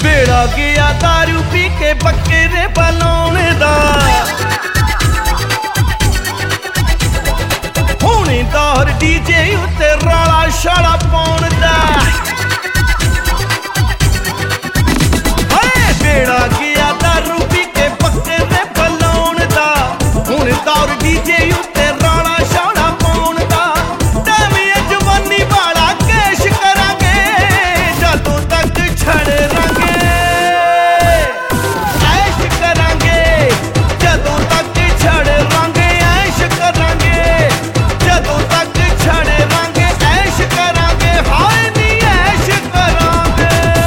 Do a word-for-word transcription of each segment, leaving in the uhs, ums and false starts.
बेड़ा गया दारू पी के बकरे बलाने दा हुणे दौर डीजे उत्ते राला शाला पाउण दा बेड़ा गया दारू पी के बकरे बलाउण दा हुणे दौर डीजे उत्ते राला शाला पाउण दा टाइम जवानी वाला कैश करांगे जदों तक छड़ रांगे ऐश करांगे जदों तक छड़ रांगे ऐश करांगे जदों तक छड़ रांगे ऐश करांगे हाय नी ऐश करांगे।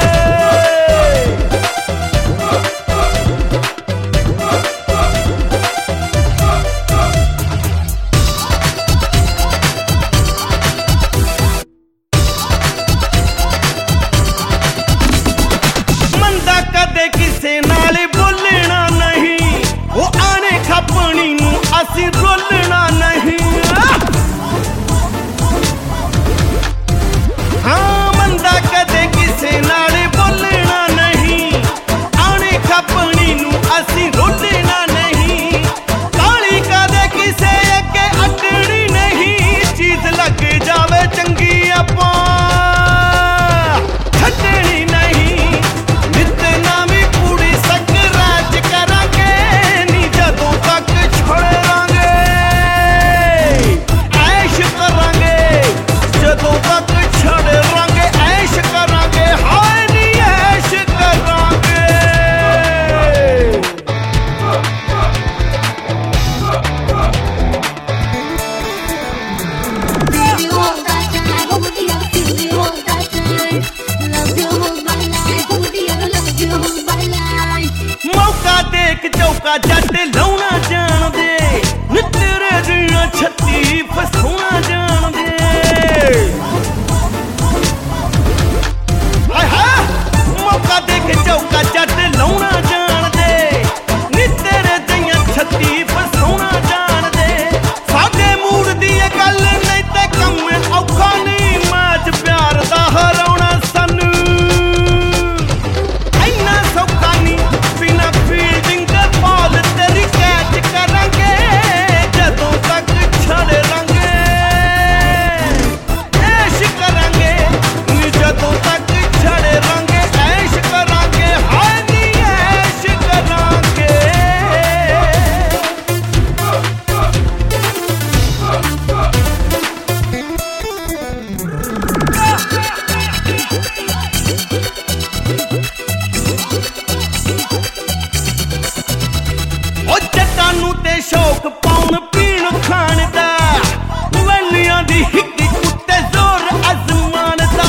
मंदा कदे किसे नाल बोलना नहीं वो आने खपनी नू असी रोलना नहीं। हाँ मंदा कदे किसे नाल बोलना नहीं आने खपनी नू असी रोलना नहीं। काली कदे किसे अगे अटनी नहीं चीज लग जावे चंगी आपां छड्डनी नहीं। नित नामी पूरी सकराज करांगे नी जदों तक छोड़ांगे ऐश करांगे जदों तक छड़ रांगे ऐश करांगे हाय नी ऐश करांगे। Baby, hold that time, hold the other, baby, hold that time. Love you, hold my life, hold the other, love you, hold my life. मौका देख चौका जट लाउणा जान दे नी तेरे दियां छत्ती फसाउणा जान दे। हाय हाय मौका देख चौका जट लाउणा जान दे नी तेरे दियां छत्ती फसाउणा जान दे। साडे मूड दी ए गल नहीं ते कम औखा नहीं मैच प्यार दा हराउणा सानू इन्ना सौखा नहीं बिना फील्डिंग दे बॉल तेरी कैच करांगे जदों तक छड़ रांगे ऐश करांगे नी जदों तक छड़ रांगे ऐश करांगे हाय नी ऐश करांगे। ओ जट्टां नूं ते शौक पाउण पीण खाण दा वैलियां दी हिक उत्ते जोर अजमान दा।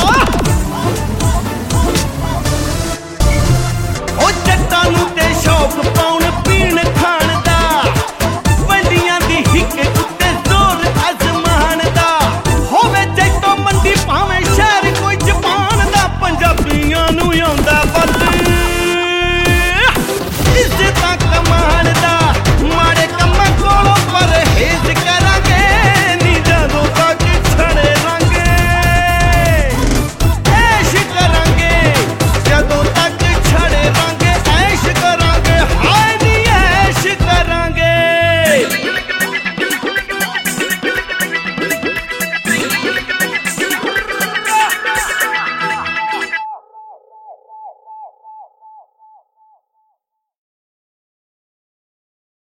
ओ जट्टां नूं ते शौक पाउण पीण खाण दा वैलियां दी हिक उत्ते जोर अजमान दा। होवे जैतों मंडी भावें शहर कोई जपान दा पंजाबियां नूं आउंदा